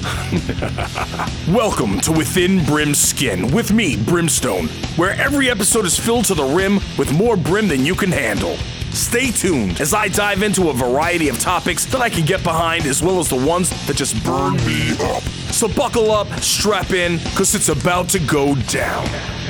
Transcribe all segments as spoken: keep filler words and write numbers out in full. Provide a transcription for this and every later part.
Welcome to Within Brim's Skin with me, Brimstone, where every episode is filled to the rim with more brim than you can handle. Stay tuned as I dive into a variety of topics that I can get behind, as well as the ones that just burn me up. So buckle up, strap in, because it's about to go down.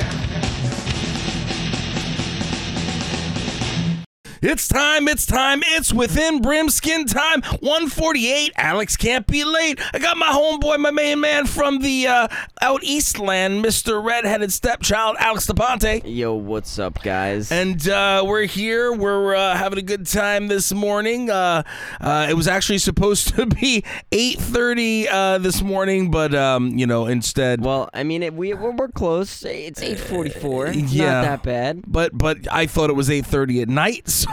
It's time, it's time, it's Within Brimskin time. one forty-eight, Alex can't be late. I got my homeboy, my main man from the uh, out east land, Mister Redheaded Stepchild, Alex DePonte. Yo, what's up, guys? And uh, we're here, we're uh, having a good time this morning. Uh, uh, it was actually supposed to be eight thirty uh, this morning, but, um, you know, instead... Well, I mean, it, we, we're, we're close. It's eight forty-four. It's yeah, not that bad. But, but I thought it was eight thirty at night, so...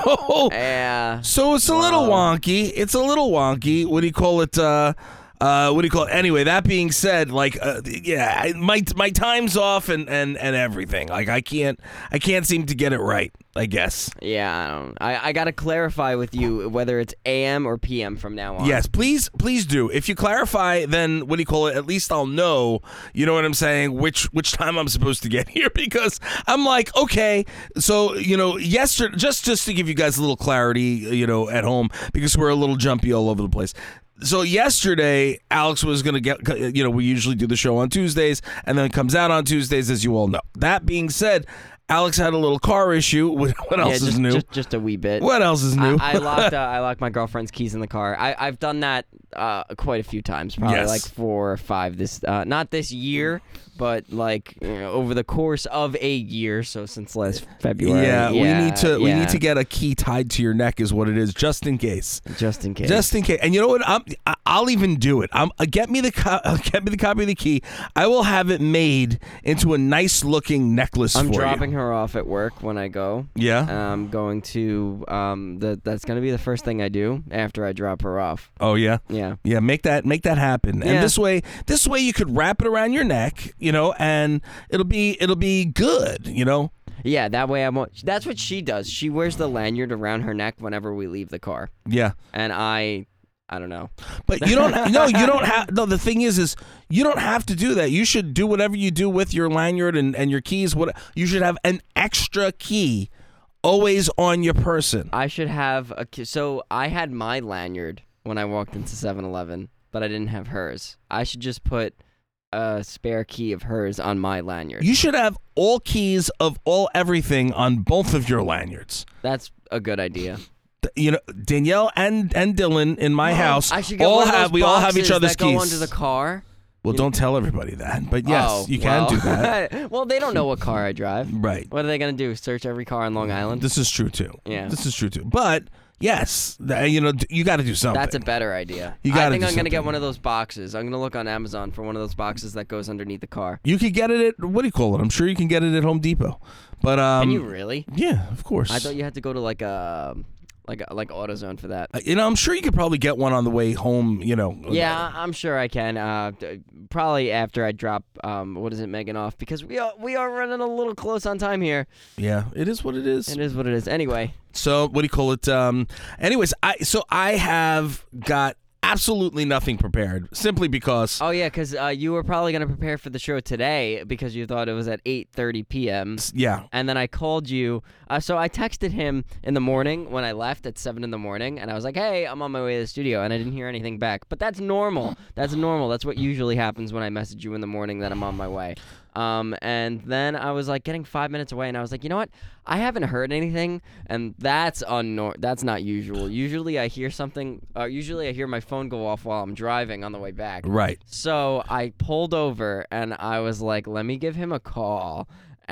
Yeah. So it's a little wonky. It's a little wonky. What do you call it? Uh, uh, what do you call it? Anyway, that being said, like, uh, yeah, I, my my time's off and, and, and everything. Like, I can't I can't seem to get it right, I guess. Yeah, I don't. I, I gotta clarify with you whether it's A M or P M from now on. Yes, please, please do. If you clarify, then what do you call it? At least I'll know. You know what I'm saying? Which which time I'm supposed to get here, because I'm like, okay, so you know, yesterday, just just to give you guys a little clarity, you know, at home, because we're a little jumpy all over the place. So yesterday, Alex was going to get, you know, we usually do the show on Tuesdays, and then it comes out on Tuesdays, as you all know. That being said, Alex had a little car issue. What else yeah, is just, new? Just, just a wee bit. What else is new? I, I locked uh, I locked my girlfriend's keys in the car. I, I've done that uh, quite a few times, probably yes. like four or five. This uh, not this year, but like you know, over the course of a year. So since last February. Yeah, yeah we need to yeah. we need to get a key tied to your neck, is what it is, just in case. Just in case. Just in case. And you know what? I'm, I'll even do it. I'm, uh, get me the co- uh, get me the copy of the key. I will have it made into a nice looking necklace I'm for dropping you. her off at work when I go. Yeah. I'm going to um the, that's going to be the first thing I do after I drop her off. Oh yeah. Yeah. Yeah, make that make that happen. And Yeah. this way this way you could wrap it around your neck, you know, and it'll be it'll be good, you know. Yeah, that way I won't. That's what she does. She wears the lanyard around her neck whenever we leave the car. Yeah. And I I don't know. But you don't no, you don't have no, the thing is is you don't have to do that. You should do whatever you do with your lanyard and, and your keys. What you should have an extra key always on your person. I should have a key. So I had my lanyard when I walked into seven eleven, but I didn't have hers. I should just put a spare key of hers on my lanyard. You should have all keys of all everything on both of your lanyards. That's a good idea. You know, Danielle and, and Dylan in my house I should get all one of have those we all have each boxes other's that go keys. under the car. Well, You don't tell everybody that, but yes, Oh, you can well. do that. Well, they don't know what car I drive. Right. What are they gonna do? Search every car on Long Island? This is true too. Yeah. This is true too. But yes, th- you know, d- you got to do something. That's a better idea. You I gotta think do I'm gonna get something. one of those boxes. I'm gonna look on Amazon for one of those boxes that goes underneath the car. You could get it at, what do you call it? I'm sure you can get it at Home Depot. But um, Can you really? yeah, of course. I thought you had to go to like a like a, like AutoZone for that. Uh, You know, I'm sure you could probably get one on the way home. You know. Yeah, I'm sure I can. Uh, d- probably after I drop um, what is it, Megan off, because we are we are running a little close on time here. Yeah, it is what it is. It is what it is. Anyway, So what do you call it? Um, anyways, I so I have got absolutely nothing prepared, simply because. oh yeah, because uh, you were probably gonna prepare for the show today because you thought it was at eight thirty p.m. Yeah. And then I called you. Uh, so I texted him in the morning when I left at seven in the morning, and I was like, "Hey, I'm on my way to the studio," and I didn't hear anything back. But that's normal. That's normal. That's what usually happens when I message you in the morning that I'm on my way. Um, and then I was like getting five minutes away, and I was like, you know what? I haven't heard anything, and that's unnor- That's not usual. Usually I hear something. Uh, usually I hear my phone go off while I'm driving on the way back. Right. So I pulled over, and I was like, let me give him a call.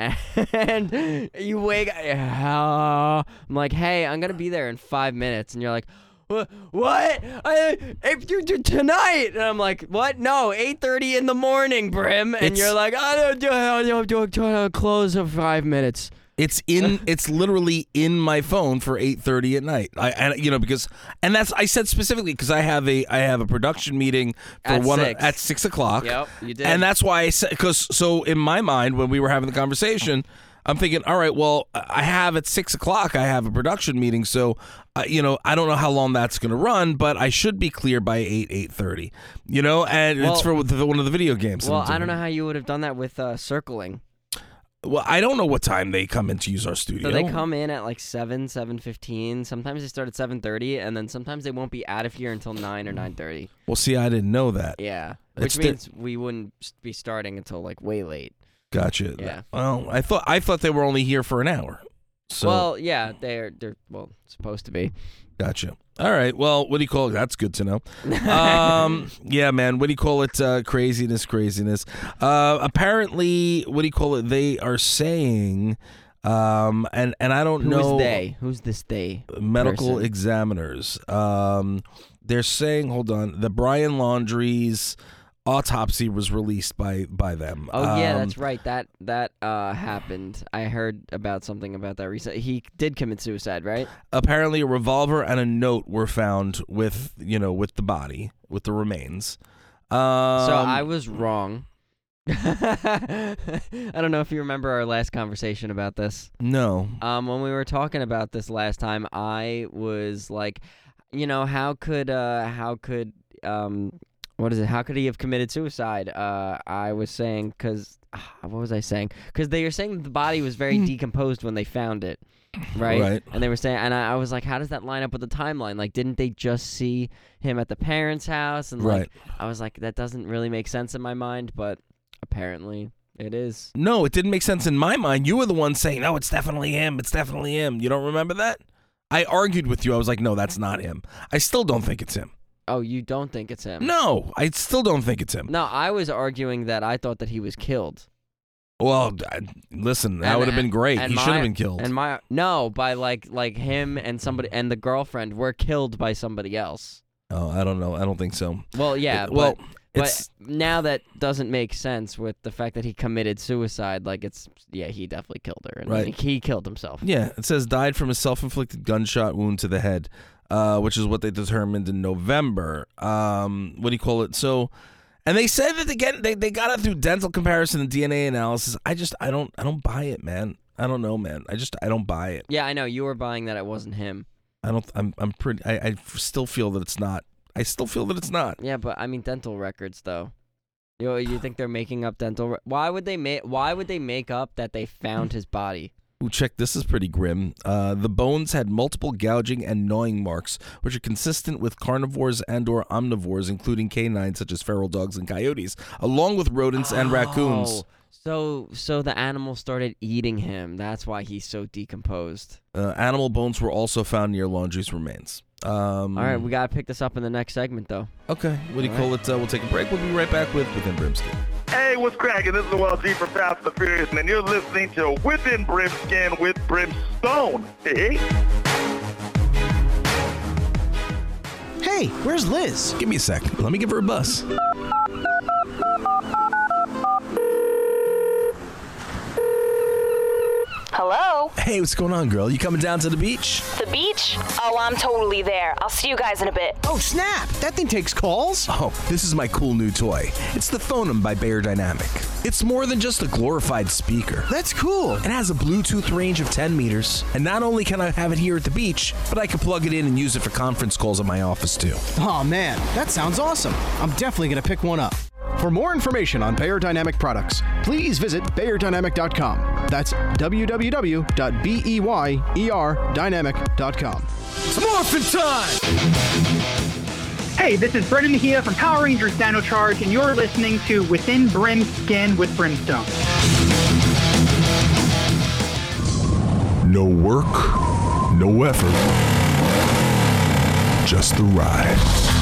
And you wake uh, I'm like, hey, I'm gonna be there in five minutes, and you're like, what? What? I, if you do tonight, and I'm like, what? No, eight thirty in the morning, Brim. And It's- you're like, I don't do, I don't do, do, do close in five minutes. It's in. It's literally in my phone for eight thirty at night. I, I, you know, because, and that's I said specifically because I have a I have a production meeting for At one six. at six o'clock. Yep, you did. And that's why I said, because so in my mind when we were having the conversation, I'm thinking, all right, well, I have at six o'clock, I have a production meeting. So, uh, you know, I don't know how long that's going to run, but I should be clear by eight, eight thirty, you know, and Well- it's for the, one of the video games. that Well, I'm I don't doing. know how you would have done that with uh, circling. Well, I don't know what time they come in to use our studio. So they come in at like seven, seven fifteen. Sometimes they start at seven thirty, and then sometimes they won't be out of here until nine or nine thirty. Well, see, I didn't know that. Yeah, It's which the- means we wouldn't be starting until like way late. Gotcha. Yeah. Well, I thought I thought they were only here for an hour. So Well, yeah, they're they're well supposed to be. gotcha. All right. Well, what do you call it? That's good to know. Um, yeah, man. What do you call it? Uh, craziness, craziness. Uh, apparently, what do you call it? They are saying, um, and and I don't Who know. is they? Who's this they? Medical person? examiners. Um, they're saying, hold on, the Brian Laundrie's autopsy was released by by them. Oh yeah, Um, that's right. That that uh happened. I heard about something about that recently. He did commit suicide, right? Apparently, a revolver and a note were found with you know with the body, with the remains. Um, So I was wrong. I don't know if you remember our last conversation about this. no. Um, when we were talking about this last time, I was like, you know, how could uh, how could um, what is it? How could he have committed suicide? Uh, I was saying because what was I saying? Because they were saying that the body was very decomposed when they found it, right? Right. And they were saying, and I, I was like, how does that line up with the timeline? Like, didn't they just see him at the parents' house? And like, Right. I was like, that doesn't really make sense in my mind, but apparently it is. No, it didn't make sense in my mind. You were the one saying, no, it's definitely him. It's definitely him. You don't remember that? I argued with you. I was like, no, that's not him. I still don't think it's him. Oh, you don't think it's him? No, I still don't think it's him. No, I was arguing that I thought that he was killed. Well, I- listen, that And- would have been great. and He my- should have been killed. And my no, by like like him and somebody and the girlfriend were killed by somebody else. oh, I don't know. I don't think so. Well, yeah, It- well, but, it's but now that doesn't make sense with the fact that he committed suicide. Like it's yeah, he definitely killed her. And Right. He killed himself. yeah. It says died from a self-inflicted gunshot wound to the head, uh, which is what they determined in November. Um, what do you call it? So, and they said that they get they, they got it through dental comparison and D N A analysis. I just I don't I don't buy it, man. I don't know, man. I just I don't buy it. Yeah, I know you were buying that it wasn't him. I don't. I'm I'm pretty. I, I still feel that it's not. I still feel that it's not. Yeah, but I mean dental records though. You you think they're making up dental? Re- why would they make Why would they make up that they found his body? Ooh, check, this is pretty grim. Uh, the bones had multiple gouging and gnawing marks, which are consistent with carnivores and or omnivores, including canines such as feral dogs and coyotes, along with rodents and raccoons. Oh, So so the animal started eating him. That's why he's so decomposed. Uh, animal bones were also found near Laundrie's remains. Um, All right, we gotta pick this up in the next segment though. Okay, what do you All call it? Uh, we'll take a break. We'll be right back with Within Brimskin. Hey, what's cracking? This is L G from Fast and the Furious, and you're listening to Within Brimskin with Brimstone. Hey, Hey, where's Liz? Give me a sec. Let me give her a buzz. Hello? Hey, what's going on, girl? You coming down to the beach? The beach? Oh, I'm totally there. I'll see you guys in a bit. Oh, snap! That thing takes calls? Oh, this is my cool new toy. It's the Phonem by Bayer Dynamic. It's more than just a glorified speaker. That's cool. It has a Bluetooth range of ten meters, and not only can I have it here at the beach, but I can plug it in and use it for conference calls at my office too. Oh, man, that sounds awesome. I'm definitely going to pick one up. For more information on Bayer Dynamic products, please visit bayer dynamic dot com. That's w w w dot bayer dynamic dot com. It's morphin' time! Hey, this is Brendan Mejia from Power Rangers Dino Charge, and you're listening to Within Brimskin with Brimstone. No work, no effort, just the ride.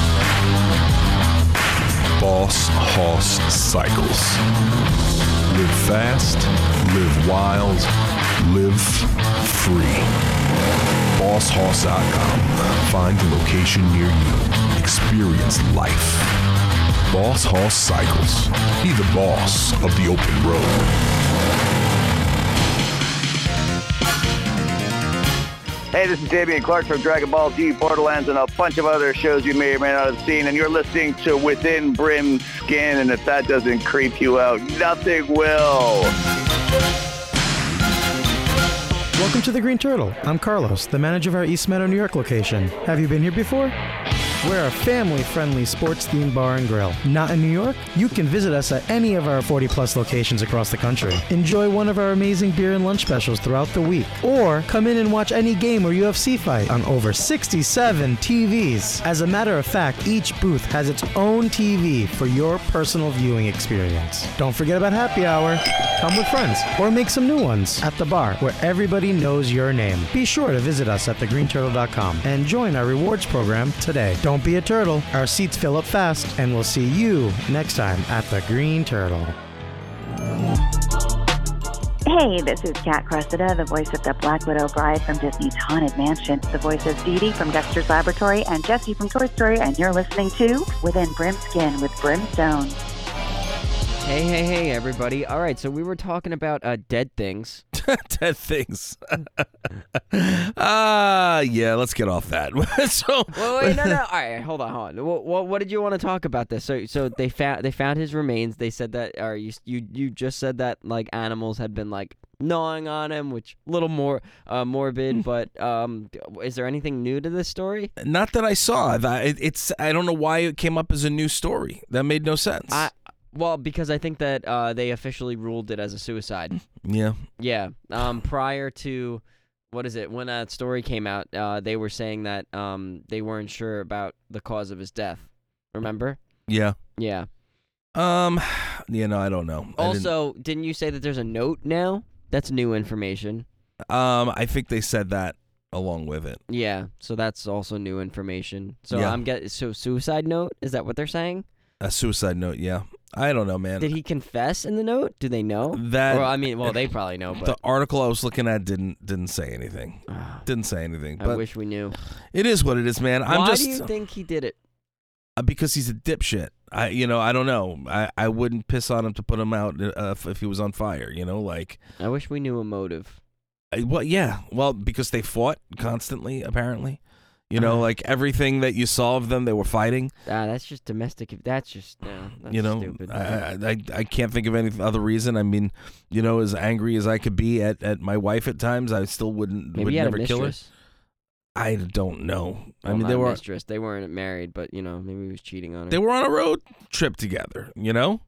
Boss Hoss Cycles. Live fast, live wild, live free. boss hoss dot com. Find a location near you. Experience life. Boss Hoss Cycles. Be the boss of the open road. hey, this is Damian Clark from Dragon Ball Z, Borderlands, and a bunch of other shows you may or may not have seen, and you're listening to Within Brimskin, and if that doesn't creep you out, nothing will. Welcome to the Green Turtle. I'm Carlos, the manager of our East Meadow, New York location. Have you been here before? We're a family-friendly sports-themed bar and grill. Not in New York? You can visit us at any of our forty-plus locations across the country. Enjoy one of our amazing beer and lunch specials throughout the week. Or come in and watch any game or U F C fight on over sixty-seven T Vs. As a matter of fact, each booth has its own T V for your personal viewing experience. Don't forget about happy hour. Come with friends or make some new ones at the bar where everybody knows your name. Be sure to visit us at the green turtle dot com and join our rewards program today. Don't be a turtle. Our seats fill up fast, and we'll see you next time at the Green Turtle. Hey, this is Kat Cressida, the voice of the Black Widow Bride from Disney's Haunted Mansion, the voice of Dee Dee from Dexter's Laboratory, and Jessie from Toy Story, and you're listening to Within Brimskin with Brimstone. Hey, hey, hey, everybody. All right, so we were talking about uh, dead things. Dead things. Ah, uh, yeah, let's get off that. so, Wait, wait, no, no. All right, hold on, hold on. What, what, what did you want to talk about this? So, so they found they found his remains. They said that, or you, you, you just said that like animals had been like gnawing on him, which a little more uh, morbid. But um, is there anything new to this story? Not that I saw. It, it's I don't know why it came up as a new story. That made no sense. I, Well, because I think that uh, they officially ruled it as a suicide. Yeah. Yeah. Um, prior to, what is it, when that story came out, uh, they were saying that um, they weren't sure about the cause of his death. Remember? Yeah. Yeah. Um, you know, I don't know. Also, didn't... didn't you say that there's a note now? That's new information. Um, I think they said that along with it. Yeah. So that's also new information. So yeah. I'm get so suicide note. Is that what they're saying? A suicide note. Yeah. I don't know, man. Did he confess in the note? Do they know? That or, I mean, well, they probably know. But the article I was looking at didn't didn't say anything. didn't say anything. I but wish we knew. It is what it is, man. Why I'm just. do you think he did it? Because he's a dipshit. I, you know, I don't know. I, I wouldn't piss on him to put him out uh, if, if he was on fire. You know, like. I wish we knew a motive. I, well, yeah. Well, because they fought constantly, apparently. You know, uh, like everything that you saw of them, they were fighting. Ah, that's just domestic. That's just, no, that's you know, stupid. I, I I can't think of any other reason. I mean, you know, as angry as I could be at, at my wife at times, I still wouldn't Maybe would he had never a kill her. mistress. I don't know. Well, I mean, not they were mistress. They weren't married, but you know, maybe he was cheating on her. They were on a road trip together. You know.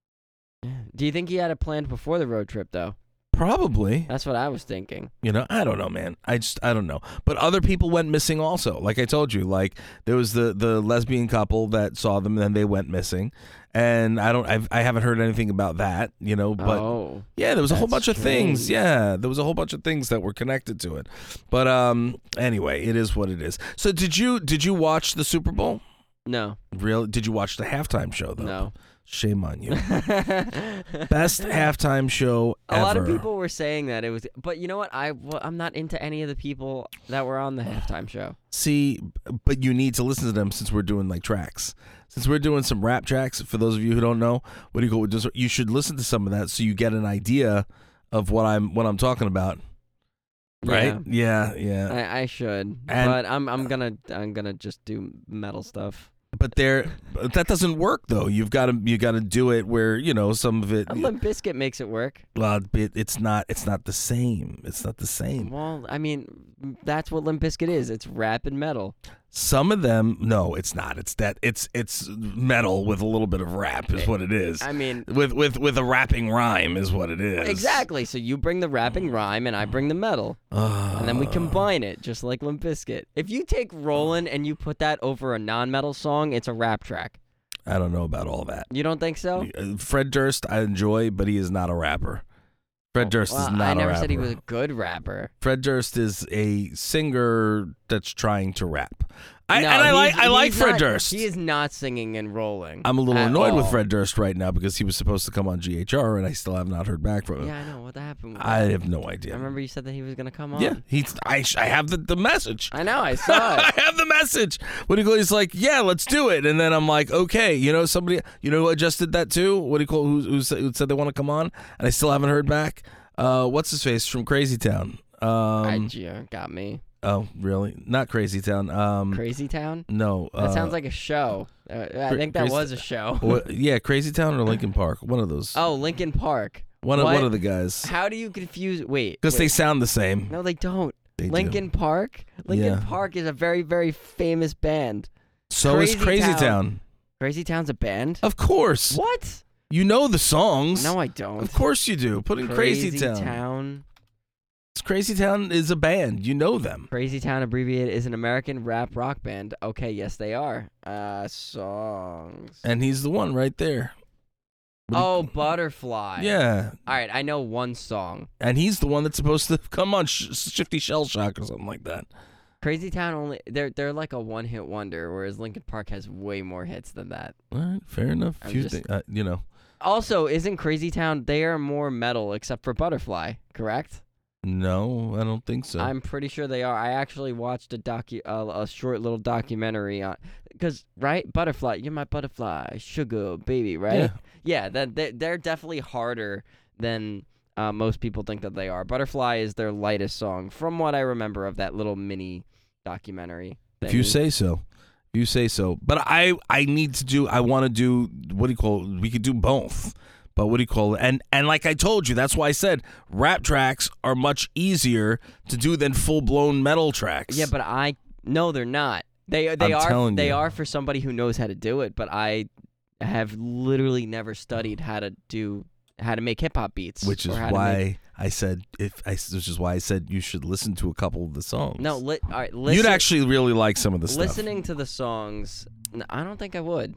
Do you think he had it planned before the road trip, though? Probably. That's what I was thinking. You know, I don't know, man. I just, I don't know. But other people went missing also. Like I told you, like there was the, the lesbian couple that saw them and then they went missing. And I don't, I've, I haven't heard anything about that, you know, but oh, yeah, there was a whole bunch strange. of things. Yeah, there was a whole bunch of things that were connected to it. But um, anyway, it is what it is. So did you, did you watch the Super Bowl? No. Really? Did you watch the halftime show though? No. Shame on you. Best halftime show a ever. A lot of people were saying that it was, but you know what? I well, I'm not into any of the people that were on the halftime show. See, but you need to listen to them since we're doing like tracks. Since we're doing some rap tracks, for those of you who don't know, what do you go? You should listen to some of that so you get an idea of what I'm what I'm talking about. Right? Yeah, yeah. yeah. I, I should, and, but I'm I'm gonna I'm gonna just do metal stuff. But there, that doesn't work though. You've got to you got to do it where you know some of it. Limp Bizkit makes it work. Well, it, it's not. It's not the same. It's not the same. Well, I mean, that's what Limp Bizkit is. It's rap and metal. Some of them, no, it's not. It's that. It's it's metal with a little bit of rap is what it is. I mean, with with with a rapping rhyme is what it is. Exactly. So you bring the rapping rhyme and I bring the metal, uh, and then we combine it just like Limp Bizkit. If you take Rollin' and you put that over a non-metal song, it's a rap track. I don't know about all that. You don't think so? Fred Durst, I enjoy, but he is not a rapper. Fred Durst well, is not a rapper. I never rapper. said he was a good rapper. Fred Durst is a singer that's trying to rap. I, no, and I like I like not, Fred Durst. He is not singing and rolling. I'm a little annoyed all. with Fred Durst right now because he was supposed to come on G H R and I still have not heard back from him. Yeah, I know what happened. With I that? have no idea. I remember you said that he was gonna come on. Yeah, he's. I I have the, the message. I know. I saw it. I have the message. What do you call? He's like, yeah, let's do it. And then I'm like, okay, you know, somebody, you know, who adjusted that too. What do you call? Who, who, said, who said they want to come on? And I still haven't heard back. Uh, what's his face from Crazy Town? Um, I, yeah, got me. Oh, really? Not Crazy Town. Um, Crazy Town? No. That uh, sounds like a show. Uh, I think that Crazy, was a show. What, yeah, Crazy Town or Linkin Park. One of those. Oh, Linkin Park. One of What? one of the guys. How do you confuse? Wait, Because they wait. sound the same. No, they don't. They do. Linkin Park. Linkin Yeah. Park is a very, very famous band. So is Crazy Crazy Town. Town. Crazy Town's a band. Of course. What? You know the songs. No, I don't. Of course you do. Put in Crazy, Crazy Town. Town. Crazy Town is a band. You know them. Crazy Town abbreviated is an American rap rock band. Okay, yes they are. Uh, songs. And he's the one right there. What do you- Oh, Butterfly. Yeah. All right, I know one song. And he's the one that's supposed to come on Sh- Shifty Shell Shock or something like that. Crazy Town only they're they're like a one hit wonder, whereas Linkin Park has way more hits than that. All right, fair enough. I'm Few just- thi- uh, you know. Also, isn't Crazy Town they are more metal except for Butterfly, correct? No, I don't think so. I'm pretty sure they are. I actually watched a docu uh, a short little documentary on because right Butterfly, you're my butterfly, sugar baby, right? Yeah. Yeah, that they, they're definitely harder than uh, most people think that they are. Butterfly is their lightest song, from what I remember of that little mini documentary. If you thingy. say so. If you say so. But I I need to do I want to do what do you call it? We could do both. But what do you call it? And and like I told you, that's why I said rap tracks are much easier to do than full blown metal tracks. Yeah, but I no, they're not. They they I'm are telling they you. are for somebody who knows how to do it. But I have literally never studied how to do how to make hip hop beats, which is or how to why make- I said if I which is why I said you should listen to a couple of the songs. no. Li- all right, listen, You'd actually really like some of the stuff. listening to the songs. n- I don't think I would.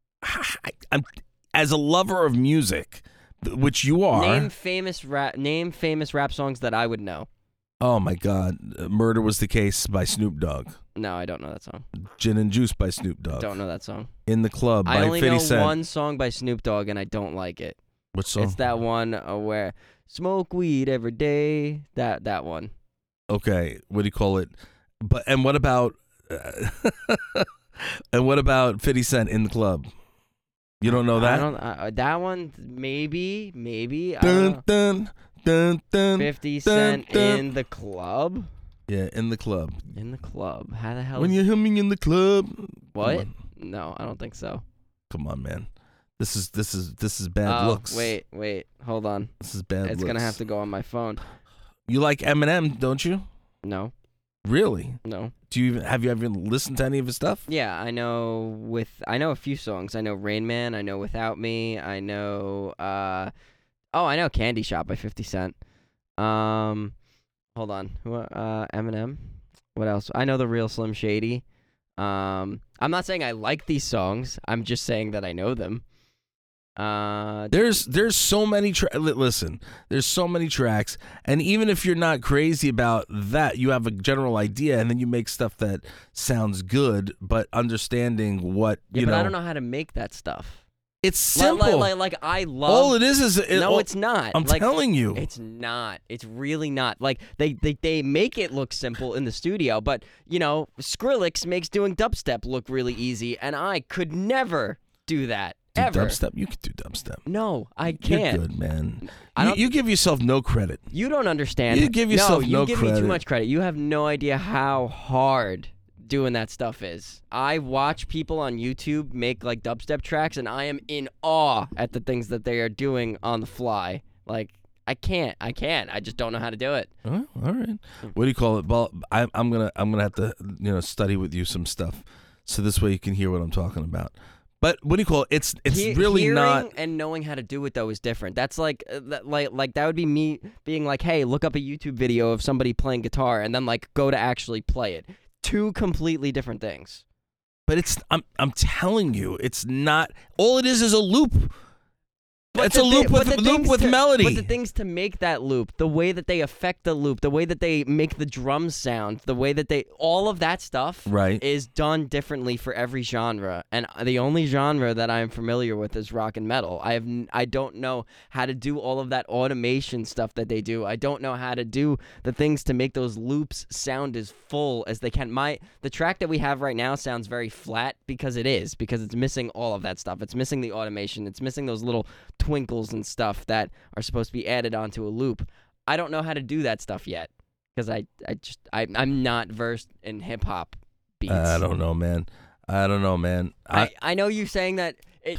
I, I'm as a lover of music, th- which you are. Name famous rap. Name famous rap songs that I would know. Oh my God, Uh, "Murder Was the Case" by Snoop Dogg, No, I don't know that song. "Gin and Juice" by Snoop Dogg, Don't know that song. "In the Club" by I only fifty know Cent. one song by Snoop Dogg, and I don't like it. What song? It's that one uh, where smoke weed every day. That that one. Okay, what do you call it? But and what about uh, and what about fifty Cent, "In the Club"? You don't know that? I don't. Uh, that one maybe maybe. I Dun, don't know. dun, dun, dun, Fifty dun, Cent dun. in the club. Yeah, "In the Club." In the club. How the hell? When is- you're humming in the club. what? Come on, No, I don't think so. Come on, man. This is this is this is bad oh, looks. wait, wait, hold on. This is bad It's looks. gonna have to go on my phone. You like Eminem, don't you? No, Really? no. Do you even, have you ever listened to any of his stuff? Yeah, I know. With I know a few songs. I know Rain Man. I know Without Me. I know. Uh, oh, I know Candy Shop by fifty Cent. Um, hold on. Who? Uh, Eminem. What else? I know The Real Slim Shady. Um, I'm not saying I like these songs. I'm just saying that I know them. Uh, There's there's so many tra- li- listen, there's so many tracks, and even if you're not crazy about that, you have a general idea, and then you make stuff that sounds good, but understanding what yeah, you but know, I don't know how to make that stuff. it's Like- simple. Like, like, like I love. All it is is it, no, all- it's not. I'm Like, telling you. It's not. It's really not. Like they, they they make it look simple in the studio, but you know, Skrillex makes doing dubstep look really easy, and I could never do that do ever. dubstep. You can do dubstep. No, I You're can't. good, man. I You, don't- you give yourself no credit. You don't understand. You give yourself no, you no give me credit. too much credit. You have no idea how hard doing that stuff is. I watch people on YouTube make like dubstep tracks, and I am in awe at the things that they are doing on the fly. Like I can't. I can't. I just don't know how to do it. Oh, all right. What do you call it? Well, I, I'm gonna I'm gonna have to you know study with you some stuff, so this way you can hear what I'm talking about. But what do you call it? It's it's He- really hearing not. and knowing how to do it though is different. That's like uh, that, like like that would be me being like, hey, look up a YouTube video of somebody playing guitar, and then like go to actually play it. Two completely different things. But it's I'm I'm telling you, it's not. All it is is a loop. But it's the a loop thi- but with the loop things with to- melody. But the things to make that loop, the way that they affect the loop, the way that they make the drums sound, the way that they, all of that stuff Right. is done differently for every genre. And the only genre that I'm familiar with is rock and metal. I have, n- I don't know how to do all of that automation stuff that they do. I don't know how to do the things to make those loops sound as full as they can. My, the track that we have right now sounds very flat because it is, because it's missing all of that stuff. It's missing the automation. It's missing those little twinkles and stuff that are supposed to be added onto a loop. I don't know how to do that stuff yet because I, I just I, I'm not versed in hip hop beats. I don't know, man. I don't know, man. I, I know you saying that it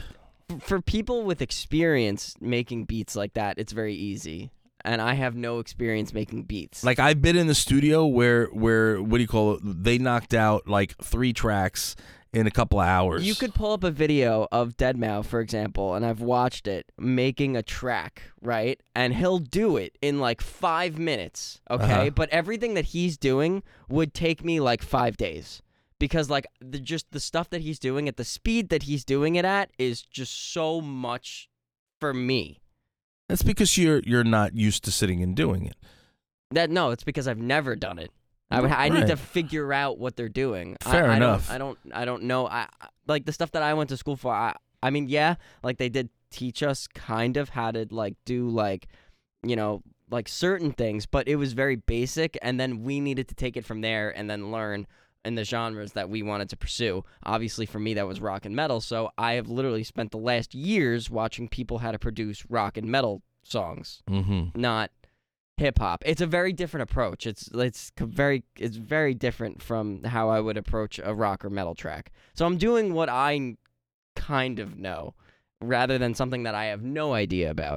For people with experience making beats like that, it's very easy. And I have no experience making beats. Like I've been in the studio where where what do you call it? They knocked out like three tracks in a couple of hours. You could pull up a video of deadmau five, for example, and I've watched it making a track, right? And he'll do it in like five minutes, okay? Uh-huh. But everything that he's doing would take me like five days. Because like the, just the stuff that he's doing at the speed that he's doing it at is just so much for me. That's because you're you're not used to sitting and doing it. That no, it's because I've never done it. I would I Right. need to figure out what they're doing. Fair I, I enough. Don't, I don't I don't know. I I- like the stuff that I went to school for. I I mean, yeah, like they did teach us kind of how to like do like, you know, like certain things, but it was very basic, and then we needed to take it from there and then learn in the genres that we wanted to pursue. Obviously, for me, that was rock and metal, so I have literally spent the last years watching people how to produce rock and metal songs, Mm-hmm. not hip-hop. It's a very different approach. It's it's c- very it's very different from how I would approach a rock or metal track. So I'm doing what I kind of know, rather than something that I have no idea about.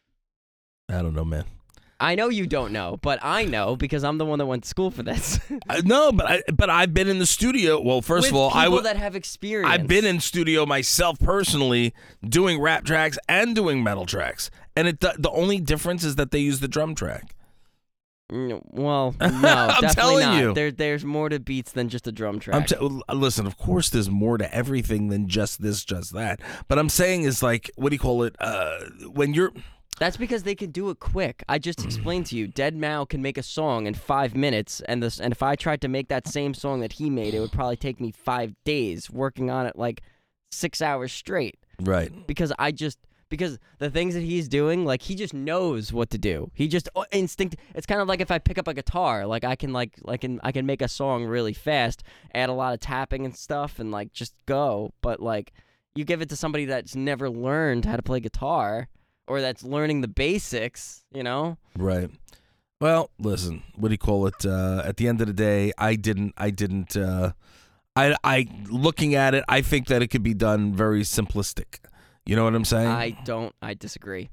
I don't know, man. I know you don't know, but I know because I'm the one that went to school for this. I, no, but I but I've been in the studio. Well, first With of all, I people would. that have experience. I've been in studio myself personally, doing rap tracks and doing metal tracks, and it the only difference is that they use the drum track. Mm, Well, no, I'm definitely telling not. you. There, there's more to beats than just a drum track. I'm t- listen, of course, there's more to everything than just this, just that. But I'm saying is like, what do you call it? Uh, when you're That's because they can do it quick. I just explained to you, deadmau five can make a song in five minutes, and this, and if I tried to make that same song that he made, it would probably take me five days working on it, like six hours straight. right, Because I just because the things that he's doing, like he just knows what to do. He just oh, instinct. It's kind of like if I pick up a guitar, like I can like like can I can make a song really fast, add a lot of tapping and stuff, and like just go. But like you give it to somebody that's never learned how to play guitar, or that's learning the basics, you know? right. Well, listen, what do you call it? Uh, at the end of the day, I didn't, I didn't. Uh, I, I looking at it, I think that it could be done very simplistic. You know what I'm saying? I don't. I disagree.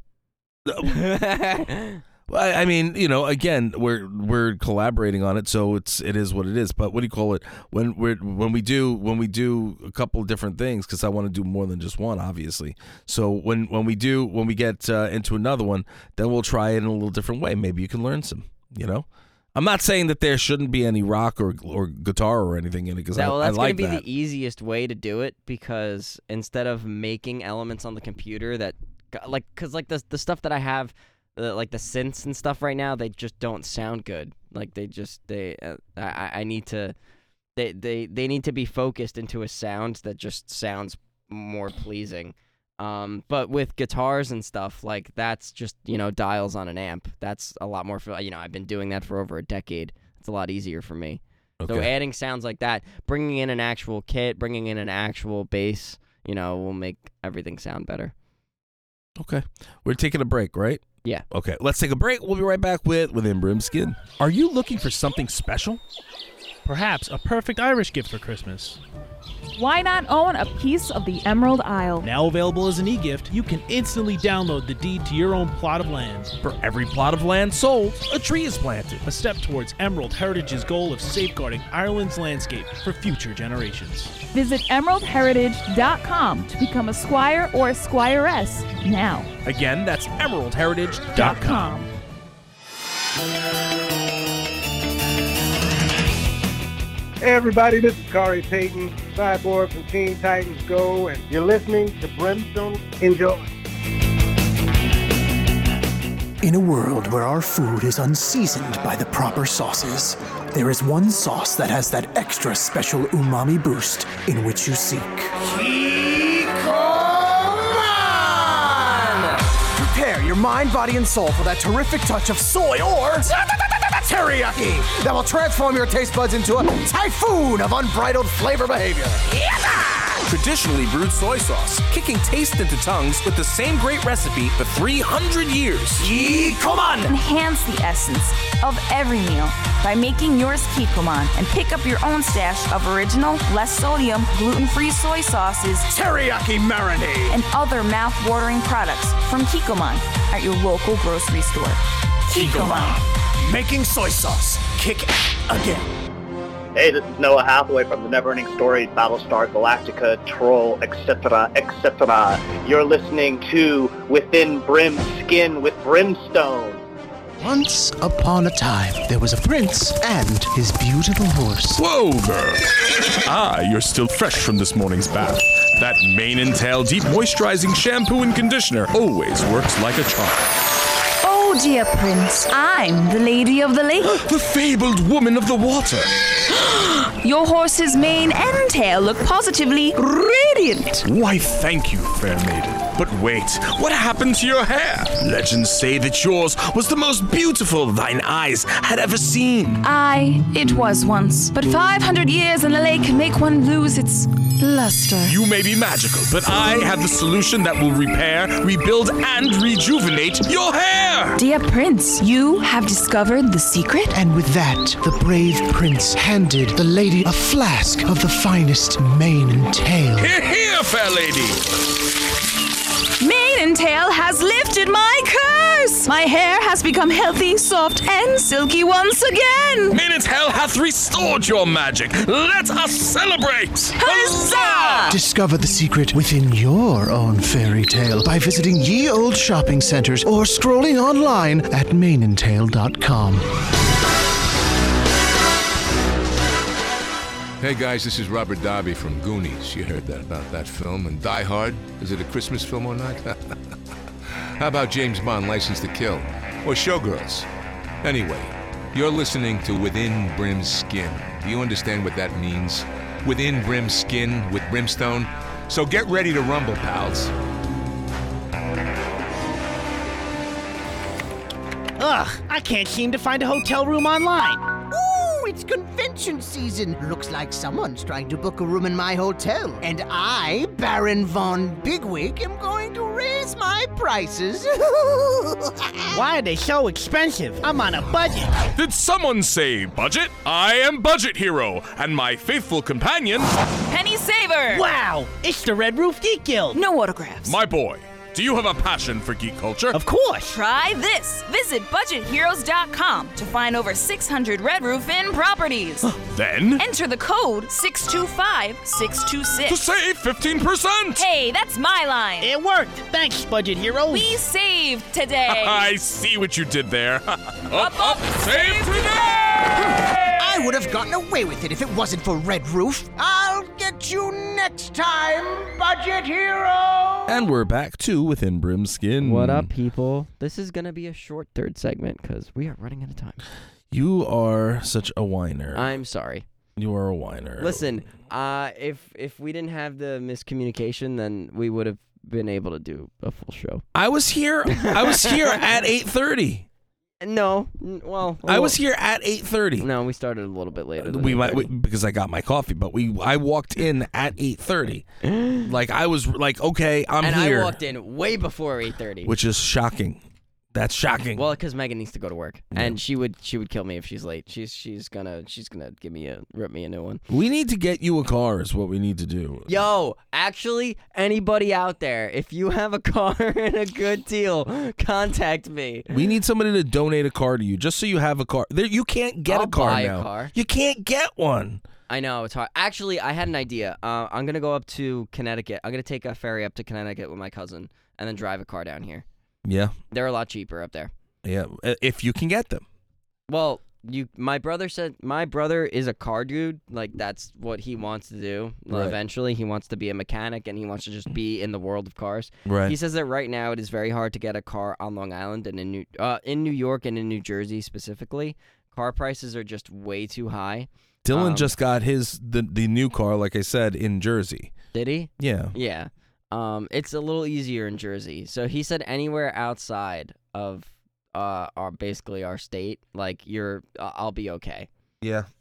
Well, I I mean, you know, again, we're we're collaborating on it, so it's it is what it is. But what do you call it? When we when we do when we do a couple of different things, because I want to do more than just one, obviously. So when when we do when we get uh, into another one, then we'll try it in a little different way. Maybe you can learn some. You know, I'm not saying that there shouldn't be any rock or or guitar or anything in it, because I, well, I that's like gonna be that. the easiest way to do it, because instead of making elements on the computer that, like, because like the the stuff that I have, uh, like the synths and stuff right now, they just don't sound good. Like they just they, uh, I I need to, they they they need to be focused into a sound that just sounds more pleasing. Um, but with guitars and stuff, like that's just, you know, dials on an amp. That's a lot more for, you know, I've been doing that for over a decade. It's a lot easier for me. So Okay. adding sounds like that, bringing in an actual kit, bringing in an actual bass, you know, will make everything sound better. Okay, we're taking a break, right? Yeah. Okay, let's take a break. We'll be right back with Within Brimskin. Are you looking for something special? Perhaps a perfect Irish gift for Christmas. Why not own a piece of the Emerald Isle? Now available as an e-gift, you can instantly download the deed to your own plot of land. For every plot of land sold, a tree is planted. A step towards Emerald Heritage's goal of safeguarding Ireland's landscape for future generations. Visit emerald heritage dot com to become a squire or a squiress now. Again, that's emerald heritage dot com. Hey everybody, this is Corey Payton, Cyborg from Teen Titans Go, and you're listening to Brimstone. Enjoy. In a world where our food is unseasoned by the proper sauces, there is one sauce that has that extra special umami boost in which you seek. Prepare your mind, body, and soul for that terrific touch of soy or teriyaki that will transform your taste buds into a typhoon of unbridled flavor behavior. traditionally brewed soy sauce, kicking taste into tongues with the same great recipe for three hundred years. Kikkoman! Enhance the essence of every meal by making yours Kikkoman and pick up your own stash of original, less sodium, gluten-free soy sauces, teriyaki marinade, and other mouth-watering products from Kikkoman at your local grocery store. Kikkoman. Making soy sauce. Kick again. Hey, this is Noah Hathaway from the Neverending Story, Battlestar Galactica, Troll, et cetera, et cetera. You're listening to Within Brim's Skin with Brimstone. Once upon a time, there was a prince and his beautiful horse. Whoa, girl. Ah, you're still fresh from this morning's bath. That mane and tail deep moisturizing shampoo and conditioner always works like a charm. Oh, dear Prince, I'm the Lady of the Lake. The fabled woman of the water. Your horse's mane and tail look positively radiant. Why, thank you, fair maiden. But wait, what happened to your hair? Legends say that yours was the most beautiful thine eyes had ever seen. Aye, it was once. But five hundred years in the lake can make one lose its luster. You may be magical, but I have the solution that will repair, rebuild, and rejuvenate your hair! Dear Prince, you have discovered the secret? And with that, the brave prince handed the lady a flask of the finest mane and tail. Here, here, fair lady! Mane and tail has lifted my curse! My hair has become healthy, soft, and silky once again! Mane and tail hath restored your magic! Let us celebrate! Huzzah! Discover the secret within your own fairy tale by visiting ye old shopping centers or scrolling online at mane and tail dot com. Hey guys, this is Robert Darby from Goonies. You heard that about that film. And Die Hard, is it a Christmas film or not? How about James Bond, License to Kill? Or Showgirls? Anyway, you're listening to Within Brim's Skin. Do you understand what that means? Within Brim's Skin with Brimstone? So get ready to rumble, pals. Ugh, I can't seem to find a hotel room online. Ooh, it's convention season. Looks like someone's trying to book a room in my hotel. And I, Baron Von Bigwig, am going to raise my prices. Why are they so expensive? I'm on a budget. Did someone say budget? I am Budget Hero, and my faithful companion... Penny Saver! Wow, it's the Red Roof Geek Guild. No autographs. My boy, do you have a passion for geek culture? Of course. Try this. Visit budget heroes dot com to find over six hundred Red Roof Inn properties. Then? Enter the code six two five six two six. To save fifteen percent! Hey, that's my line. It worked. Thanks, Budget Heroes. We saved today. I see what you did there. Up, up, save today! I would have gotten away with it if it wasn't for Red Roof. I'll get you next time, Budget Hero! And we're back to Within Brim's Skin. What up, people? This is going to be a short third segment because we are running out of time. You are such a whiner. I'm sorry. You are a whiner. Listen, uh, if if we didn't have the miscommunication, then we would have been able to do a full show. I was here. I was here at eight thirty. No, well, I was here at eight thirty. No, we started a little bit later. Than we might we, because I got my coffee, but we I walked in at eight thirty. Like I was like, okay, I'm and here. And I walked in way before eight thirty, which is shocking. That's shocking. Well, because Megan needs to go to work, yeah. and she would she would kill me if she's late. She's she's gonna she's gonna give me a rip me a new one. We need to get you a car. Is what we need to do. Yo, actually, anybody out there, if you have a car and a good deal, contact me. We need somebody to donate a car to you, just so you have a car. There, you can't get I'll a car buy now. A car. You can't get one. I know, it's hard. Actually, I had an idea. Uh, I'm gonna go up to Connecticut. I'm gonna take a ferry up to Connecticut with my cousin, and then drive a car down here. Yeah, they're a lot cheaper up there. Yeah, if you can get them. Well, you, my brother said my brother is a car dude. Like that's what he wants to do. Right. Eventually, he wants to be a mechanic and he wants to just be in the world of cars. Right. He says that right now it is very hard to get a car on Long Island and in New, uh, in New York and in New Jersey specifically. Car prices are just way too high. Dylan um, just got his the the new car, like I said, in Jersey. Did he? Yeah. Yeah. Um, it's a little easier in Jersey. So he said anywhere outside of uh our basically our state, like you're uh, I'll be okay. Yeah.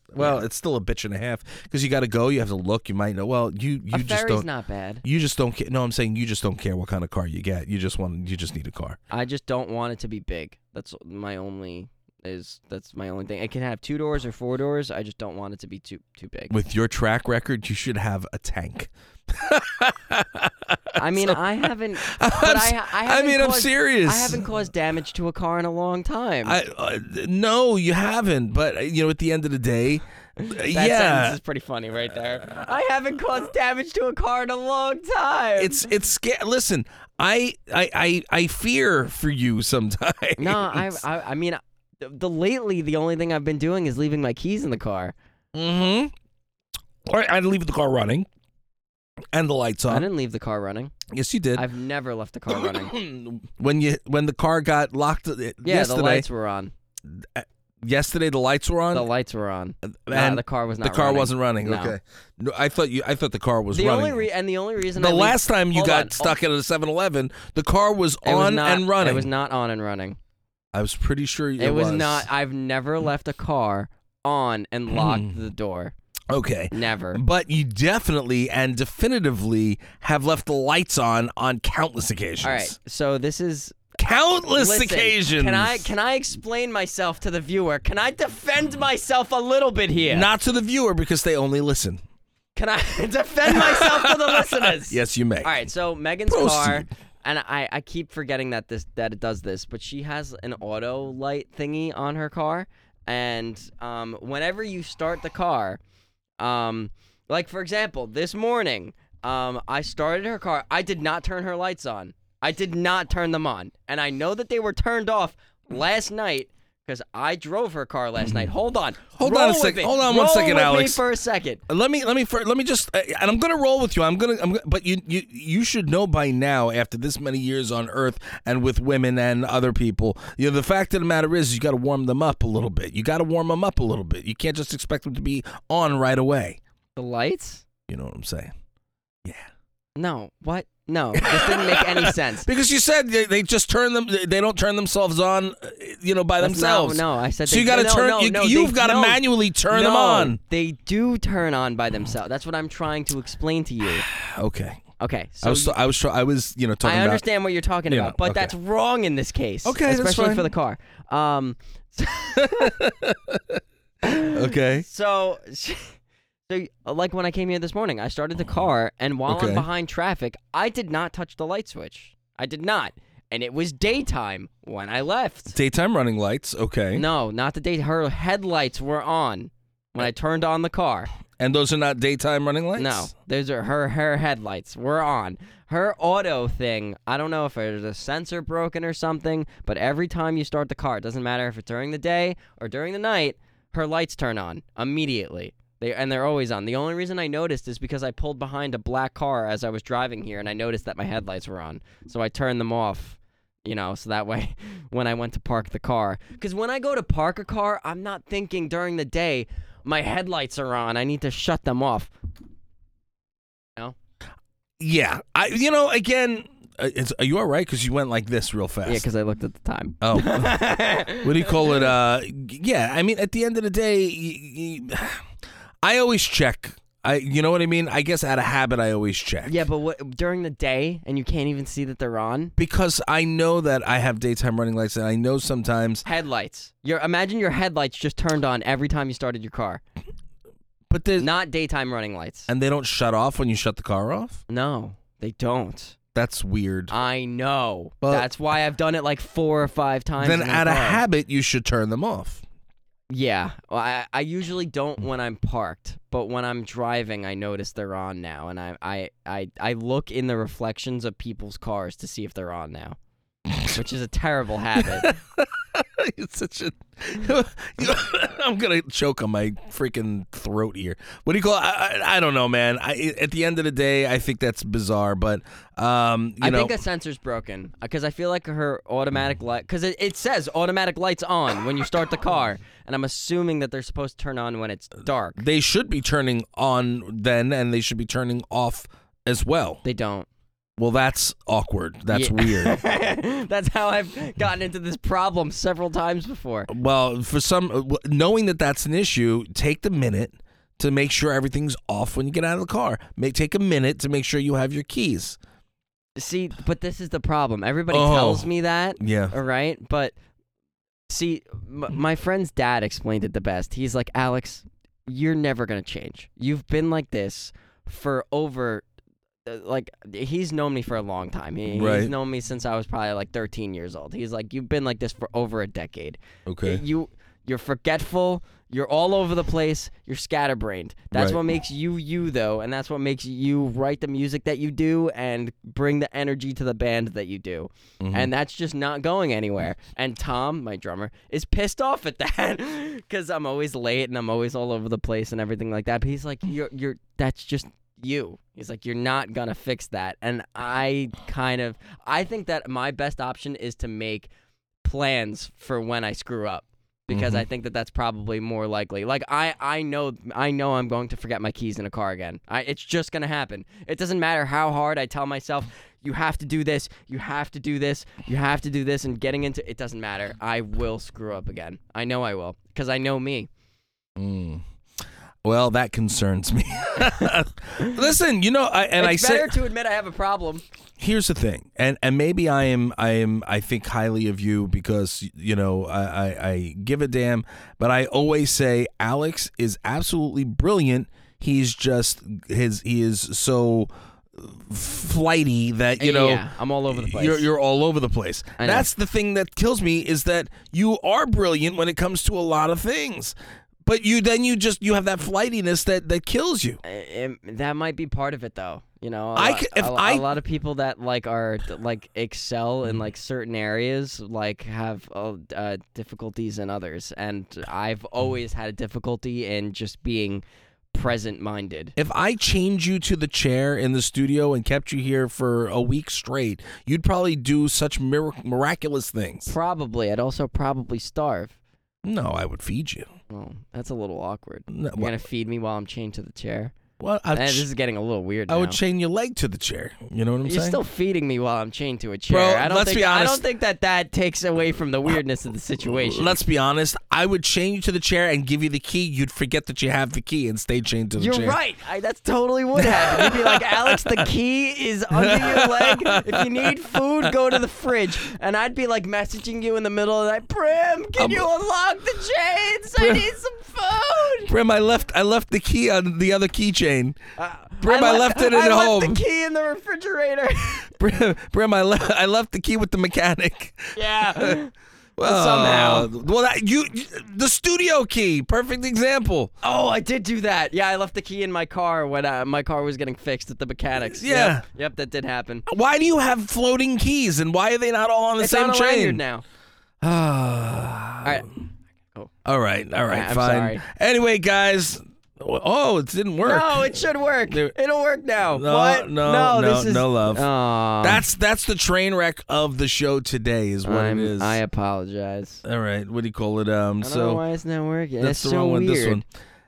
Well, it's still a bitch and a half because you got to go. You have to look. You might know. Well, you you a just ferry's don't. not bad. You just don't care. No, I'm saying you just don't care what kind of car you get. You just want. You just need a car. I just don't want it to be big. That's my only is that's my only thing. It can have two doors or four doors. I just don't want it to be too too big. With your track record, you should have a tank. I mean, So- I haven't. I'm But s- I, I, I haven't mean, I'm caused- serious. I haven't caused damage to a car in a long time. I uh, no, you haven't. But uh, you know, at the end of the day, uh, that yeah, sentence is pretty funny right there. I haven't caused damage to a car in a long time. it's it's scary. Listen, I, I I I fear for you sometimes. No, I, I I mean, the, the lately the only thing I've been doing is leaving my keys in the car. Mm-hmm. Or I'd leave the car running, and the lights on. I didn't leave the car running. Yes, you did. I've never left the car running. when you when the car got locked uh, Yeah, yesterday. the lights were on. uh, Yesterday, the lights were on. The lights were on. and Nah, the car was not The car running. wasn't running. No. Okay. No, I thought you. I thought the car was The running. only re- and the only reason the I leave- last time you Hold got on. stuck at a seven eleven, the car was It was on not- and running. It was not on and running. I was pretty sure it, It was not. I've never left a car on and locked the door. Okay. Never. But you definitely and definitively have left the lights on on countless occasions. All right. So this is Countless Listen, occasions. Can I can I explain myself to the viewer? Can I defend myself a little bit here? Not to the viewer because they only listen. Can I defend myself to the listeners? Yes, you may. All right. So Megan's Proceed. car, and I, I keep forgetting that this that it does this, but she has an auto light thingy on her car, and um, whenever you start the car, um, like for example, this morning, um, I started her car. I did not turn her lights on. I did not turn them on, and I know that they were turned off last night because I drove her car last night. Hold on. Hold Roll on a with second. me. Hold on Roll one second, with Alex. Me for a second. Let me let me fir- let me just uh, and I'm gonna roll with you. I'm gonna I'm gonna, but you you you should know by now after this many years on Earth and with women and other people, you know the fact of the matter is you got to warm them up a little bit. You got to warm them up a little bit. You can't just expect them to be on right away. The lights? You know what I'm saying? No. What? No. This didn't make any sense. Because you said they, they just turn them. They don't turn themselves on, uh, you know, by That's themselves. No, no, I said so. they, You got to no, turn. No, you, no, you've they- got to no, manually turn them no, on. They do turn on by themselves. That's what I'm trying to explain to you. Okay. Okay. So I was. you- I was. try- I was. You know, talking I about. understand what you're talking you about, know, but okay. that's wrong in this case. Okay, that's especially fine. for the car. Um. Okay. So, so like when I came here this morning, I started the car, and while Okay. I'm behind traffic, I did not touch the light switch. I did not, and it was daytime when I left. Daytime running lights. Okay. No, not the day. Her headlights were on when I turned on the car. And those are not daytime running lights? No, those are her her headlights were on. Her auto thing, I don't know if there's a sensor broken or something, but every time you start the car, it doesn't matter if it's during the day or during the night, her lights turn on immediately. They and they're always on. The only reason I noticed is because I pulled behind a black car as I was driving here, and I noticed that my headlights were on. So I turned them off, you know, so that way when I went to park the car. Because when I go to park a car, I'm not thinking during the day, my headlights are on, I need to shut them off. No? Yeah. I. You know. Again. Uh, it's, are you all right? Because you went like this real fast. Yeah, because I looked at the time. Oh. What do you call it? Uh. Yeah. I mean, at the end of the day, y- y- I always check. I. You know what I mean? I guess out of habit, I always check. Yeah, but what, during the day, and you can't even see that they're on? Because I know that I have daytime running lights, and I know sometimes. Headlights. Your imagine your headlights just turned on every time you started your car. But there's not daytime running lights. And they don't shut off when you shut the car off? No, they don't. That's weird. I know. Well, That's why I've done it like four or five times. Then in a out of car. habit, you should turn them off. Yeah, well, I I usually don't when I'm parked, but when I'm driving, I notice they're on now, and I I I, I look in the reflections of people's cars to see if they're on now, which is a terrible habit. It's such a. I'm gonna choke on my freaking throat here. What do you call it? I, I, I don't know, man. I, at the end of the day, I think that's bizarre, but um, you I know, think a sensor's broken because I feel like her automatic light, because it, it says automatic lights on when you start the car, and I'm assuming that they're supposed to turn on when it's dark. they should be turning on then, and they should be turning off as well. They don't. Well, that's awkward. That's Yeah. weird. That's how I've gotten into this problem several times before. Well, for some, knowing that that's an issue, take the minute to make sure everything's off when you get out of the car. Make take a minute to make sure you have your keys. See, but this is the problem. Everybody Oh. tells me that. Yeah. All right, but see, m- my friend's dad explained it the best. He's like, Alex, you're never gonna change. You've been like this for over. Like, he's known me for a long time. He, Right. He's known me since I was probably like thirteen years old. He's like, you've been like this for over a decade. Okay. You, you're forgetful. You're all over the place. You're scatterbrained. That's Right. what makes you you, though, and that's what makes you write the music that you do and bring the energy to the band that you do. Mhm. And that's just not going anywhere. And Tom, my drummer, is pissed off at that because I'm always late and I'm always all over the place and everything like that. But he's like, you're, you're, that's just you. He's like, you're not gonna fix that. And I kind of, I think that my best option is to make plans for when I screw up. Because Mhm. I think that that's probably more likely. Like I, I know, I know I'm going to forget my keys in a car again. I, it's just gonna happen. It doesn't matter how hard I tell myself, you have to do this, you have to do this, you have to do this, and getting into it doesn't matter. I will screw up again. I know I will, because I know me. Mm. Well, that concerns me. Listen, you know, I, and it's I better say, to admit I have a problem. here's the thing, and and maybe I am I am I think highly of you because you know I, I, I give a damn, but I always say Alex is absolutely brilliant. He's just his he is so flighty that you know Yeah, I'm all over the place. You're you're all over the place. I know. That's the thing that kills me is that you are brilliant when it comes to a lot of things. But you then you just you have that flightiness that, that kills you. It, that might be part of it, though. You know, a, I lot, c- if a, I- a lot of people that like are like excel in like certain areas, like have uh, uh, difficulties in others, and I've always had a difficulty in just being present-minded. If I changed you to the chair in the studio and kept you here for a week straight, you'd probably do such mir- miraculous things. Probably, I'd also probably starve. No, I would feed you. Oh, that's a little awkward. No, You're well- gonna feed me while I'm chained to the chair. Well, I'd Eh, ch- this is getting a little weird. I now. would chain your leg to the chair. You know what I'm You're saying? still feeding me while I'm chained to a chair. Bro, I don't let's think, be I honest. don't think that that takes away from the weirdness of the situation. Let's be honest. I would chain you to the chair and give you the key. You'd forget that you have the key and stay chained to the You're chair. right. I, that's totally what happened. You'd be like, Alex, the key is under your leg. If you need food, go to the fridge. And I'd be like messaging you in the middle of the night, Brim, can Um, you unlock the chains? I Brim- need some food. Brim, I left I left the key on the other keychain. Uh, Brim, I, left it at I home. left the key in the refrigerator. Brim, Brim, I left I left the key with the mechanic. Yeah. Well, Somehow. Well, that, you the studio key, perfect example. Oh, I did do that. Yeah, I left the key in my car when uh, my car was getting fixed at the mechanics. Yeah. Yep, yep, that did happen. Why do you have floating keys, and why are they not all on the It's same on a chain? lanyard now. all right. All right, all right, I'm fine. sorry. Anyway, guys. Oh, it didn't work. No, it should work. There- It'll work now. No, what? no, no, no, this is... no love. Aw. That's that's the train wreck of the show today. Is what I'm- it is. I apologize. All right, what do you call it? Um, I don't so know why it's not working. that's It's the so wrong one. weird. This one.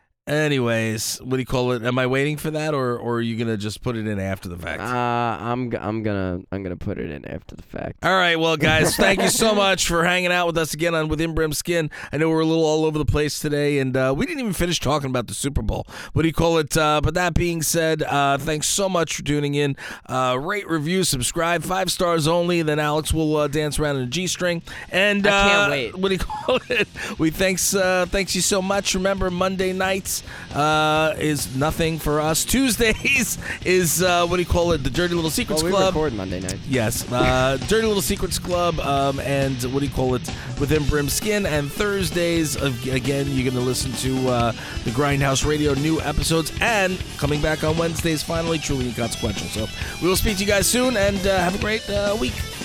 Anyways, what do you call it? Am I waiting for that, or, or are you gonna just put it in after the fact? Uh, I'm g- I'm gonna I'm gonna put it in after the fact. All right, well, guys, thank you so much for hanging out with us again on Within Brim Skin. I know we're a little all over the place today, and uh, we didn't even finish talking about the Super Bowl. What do you call it? Uh, but that being said, uh, thanks so much for tuning in. Uh, rate, review, subscribe, five stars only. Then Alex will uh, dance around in a G-string. And I can't uh, wait. What do you call it? We thanks uh, thanks you so much. Remember, Monday nights uh, is nothing for us. Tuesdays is uh, what do you call it? The Dirty Little Secrets Well, we Club. record Monday night. Yes, uh, Dirty Little Secrets Club, um, and what do you call it? Within Brim Skin. And Thursdays, of, again, you're going to listen to uh, the Grindhouse Radio new episodes, and coming back on Wednesdays, finally, Truly Inconsequential. So we will speak to you guys soon, and uh, have a great uh, week.